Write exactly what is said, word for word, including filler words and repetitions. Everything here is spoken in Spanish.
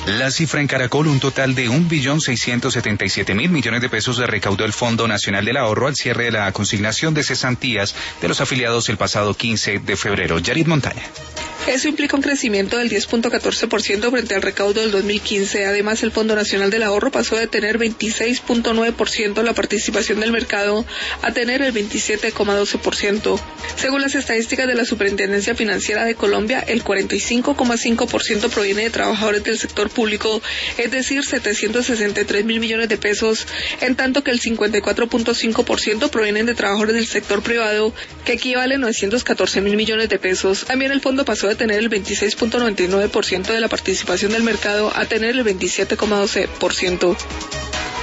La cifra en Caracol, un total de un billón seiscientos setenta y siete mil millones de pesos recaudó el Fondo Nacional del Ahorro al cierre de la consignación de cesantías de los afiliados el pasado quince de febrero. Yarit Montaña. Eso implica un crecimiento del diez punto catorce por ciento frente al recaudo del dos mil quince. Además, el Fondo Nacional del Ahorro pasó de tener veintiséis punto nueve por ciento la participación del mercado a tener el veintisiete coma doce por ciento. Según las estadísticas de la Superintendencia Financiera de Colombia, el cuarenta y cinco coma cinco por ciento proviene de trabajadores del sector público, es decir, setecientos sesenta y tres mil millones de pesos, en tanto que el cincuenta y cuatro punto cinco por ciento provienen de trabajadores del sector privado, que equivale a novecientos catorce mil millones de pesos. También el fondo pasó de tener el veintiséis punto noventa y nueve por ciento de la participación del mercado a tener el veintisiete coma doce por ciento.